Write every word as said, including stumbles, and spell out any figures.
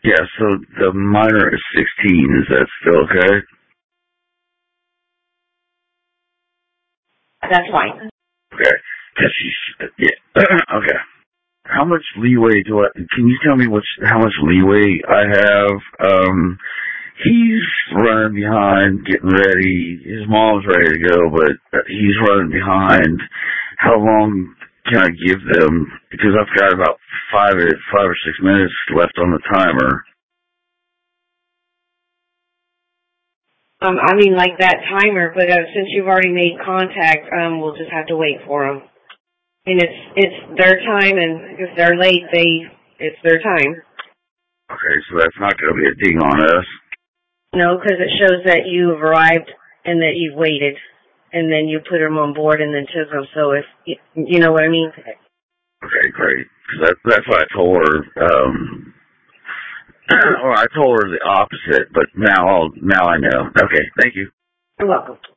Yeah, so the minor is sixteen. Is that still okay? That's fine. Okay. Cause she's, yeah. Okay. How much leeway do I, can you tell me what's, how much leeway I have? Um, he's running behind, getting ready. His mom's ready to go, but he's running behind. How long can I give them? Because I've got about five, five or six minutes left on the timer. Um, I mean, like that timer, but uh, since you've already made contact, um, we'll just have to wait for them. I mean, it's it's their time, and if they're late, they it's their time. Okay, so that's not going to be a ding on us. No, because it shows that you've arrived and that you've waited, and then you put them on board and then took them. So if you, you know what I mean. Okay, great. Cause that, that's what I told her. Um, or I told her the opposite, but now I'll, now I know. Okay, thank you. You're welcome.